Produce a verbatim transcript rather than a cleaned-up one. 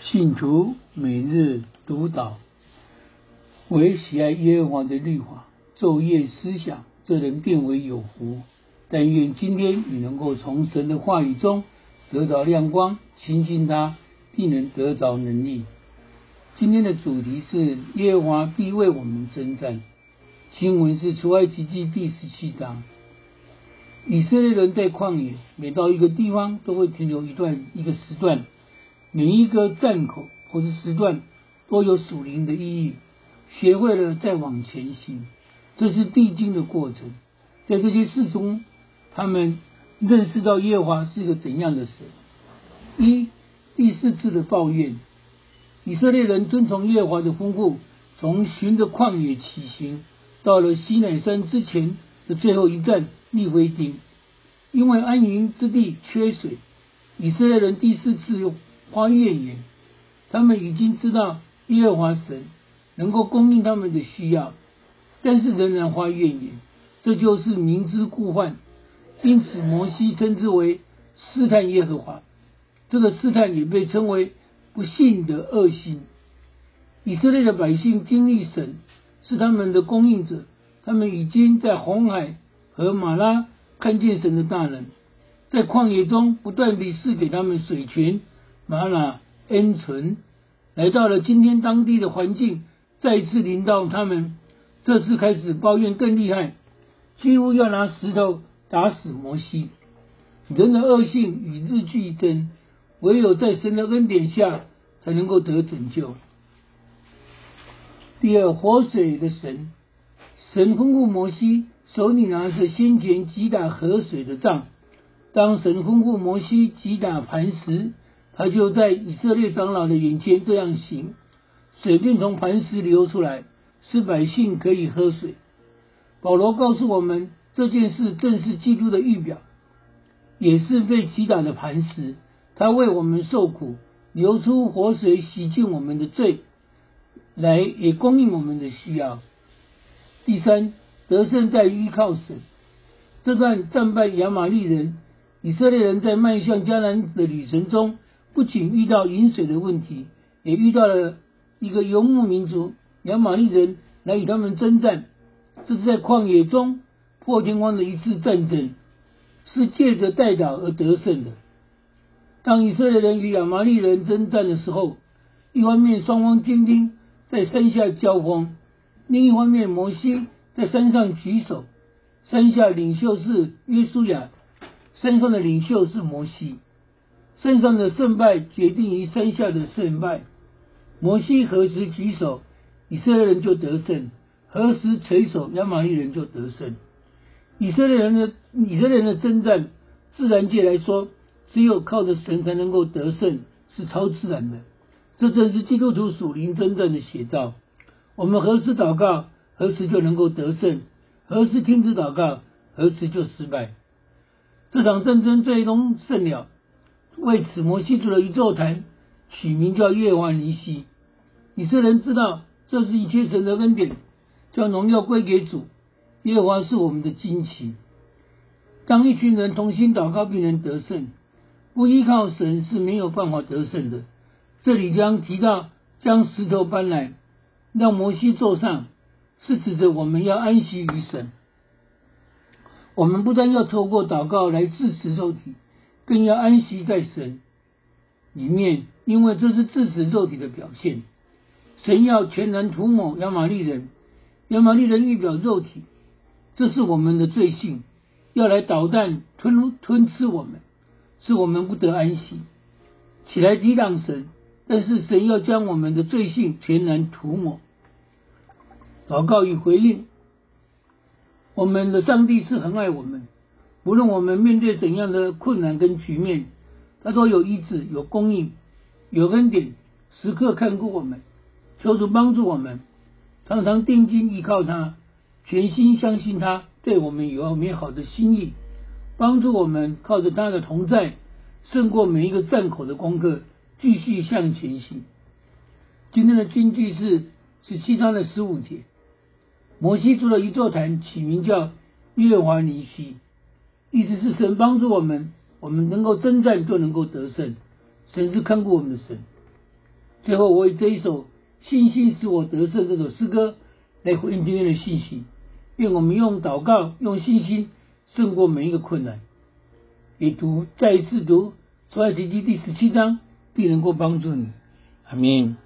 信徒每日读祷，唯喜爱耶和华的律法，昼夜思想，这人便为有福。但愿今天你能够从神的话语中得着亮光，亲近他，必能得着能力。今天的主题是耶和华必为我们征战。经文是出埃及记第十七章。以色列人在旷野，每到一个地方都会停留一段一个时段，每一个站口或是时段都有属灵的意义，学会了再往前行，这是必经的过程。在这些事中，他们认识到耶和华是一个怎样的神。一第四次的抱怨，以色列人遵从耶和华的吩咐，从寻着旷野起行，到了西乃山之前的最后一站利非丁。因为安营之地缺水，以色列人第四次发怨言。他们已经知道耶和华神能够供应他们的需要，但是仍然发怨言，这就是明知故犯。因此摩西称之为试探耶和华，这个试探也被称为不信的恶心。以色列的百姓经历神是他们的供应者，他们已经在红海和马拉看见神的大能，在旷野中不断地赐给他们水泉、玛拿、恩存。来到了今天当地的环境再一次临到他们，这次开始抱怨更厉害，几乎要拿石头打死摩西。人的恶性与日俱增，唯有在神的恩典下才能够得拯救。第二，活水的神。神吩咐摩西手里拿着先前击打河水的杖，当神吩咐摩西击打磐石，他就在以色列长老的眼前这样行，水便从磐石流出来，使百姓可以喝水。保罗告诉我们，这件事正是基督的预表，也是被击打的磐石，他为我们受苦，流出活水洗净我们的罪，来也供应我们的需要。第三，得胜在于依靠神。这段战败亚玛力人，以色列人在迈向迦南的旅程中，不仅遇到饮水的问题，也遇到了一个游牧民族亚玛力人来与他们征战。这是在旷野中破天荒的一次战争，是借着代祷而得胜的。当以色列人与亚玛力人征战的时候，一方面双方军兵在山下交锋，另一方面摩西在山上举手，山下领袖是约书亚，山上的领袖是摩西。山上的胜败决定于山下的胜败。摩西何时举手，以色列人就得胜；何时垂手，亚玛力人就得胜。以色列人的以色列人的征战，自然界来说，只有靠着神才能够得胜，是超自然的。这正是基督徒属灵征战的写照。我们何时祷告，何时就能够得胜；何时停止祷告，何时就失败。这场战争最终胜了，为此摩西筑了一座坛，取名叫耶和华尼西。以色列人知道这是一切神的恩典，将荣耀归给主。耶和华是我们的旌旗。当一群人同心祷告必能得胜，不依靠神是没有办法得胜的。这里将提到将石头搬来让摩西坐上，是指着我们要安息于神。我们不但要透过祷告来治死肉体，更要安息在神里面，因为这是治死肉体的表现。神要全然涂抹亚玛力人，亚玛力人预表肉体，这是我们的罪性，要来捣蛋吞吞吃我们，使我们不得安息，起来抵挡神。但是神要将我们的罪性全然涂抹。祷告与回应，我们的上帝是很爱我们，无论我们面对怎样的困难跟局面，他都有医治，有供应，有恩典，时刻看顾我们。求主帮助我们，常常定睛依靠他，全心相信他对我们有美好的心意，帮助我们靠着他的同在，胜过每一个战口的功课，继续向前行。今天的金句是十七章的十五节。摩西筑了一座坛，起名叫耶和华尼西，意思是神帮助我们，我们能够征战就能够得胜。神是看顾我们的神。 最后，我以这一首信心使我得胜这首诗歌来回应今天的信息。愿我们用祷告，用信心胜过每一个困难。也读再一次读出埃及记第十七章，必能够帮助你。阿们。